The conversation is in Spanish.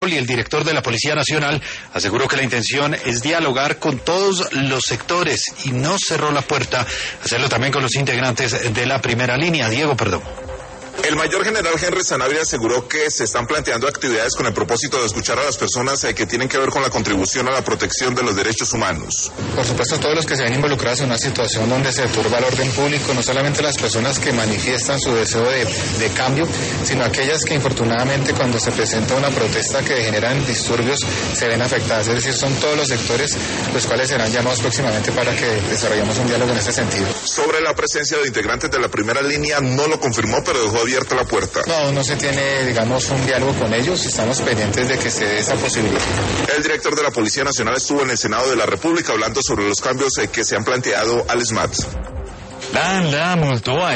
y el director de la Policía Nacional aseguró que la intención es dialogar con todos los sectores y no cerró la puerta, hacerlo también con los integrantes de la primera línea. Diego Perdomo. El mayor general Henry Sanabria aseguró que se están planteando actividades con el propósito de escuchar a las personas que tienen que ver con la contribución a la protección de los derechos humanos. Por supuesto, todos los que se ven involucrados en una situación donde se turba el orden público, no solamente las personas que manifiestan su deseo de cambio, sino aquellas que infortunadamente cuando se presenta una protesta que generan disturbios se ven afectadas. Es decir, son todos los sectores los cuales serán llamados próximamente para que desarrollemos un diálogo en este sentido. Sobre la presencia de integrantes de la primera línea no lo confirmó, pero dejó abierta la puerta. No se tiene, digamos, un diálogo con ellos, estamos pendientes de que se dé esa posibilidad. El director de la Policía Nacional estuvo en el Senado de la República hablando sobre los cambios que se han planteado al SMAT. La multó a